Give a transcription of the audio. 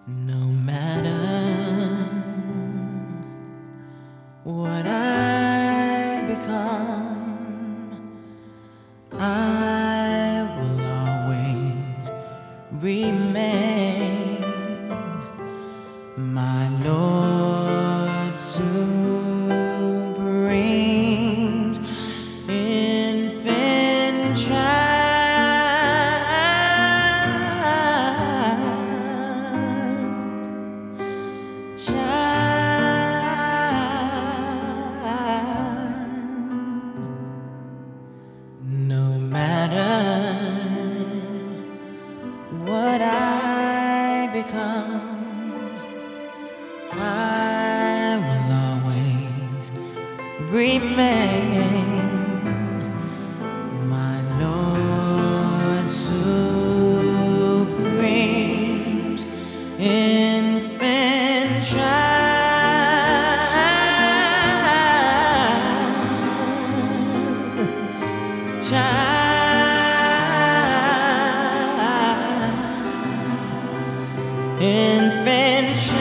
No matter what I become, I will always remain my Lord Supreme's infant child. No matter what I become, I will always remain my Lord Supreme's infant child, infant child.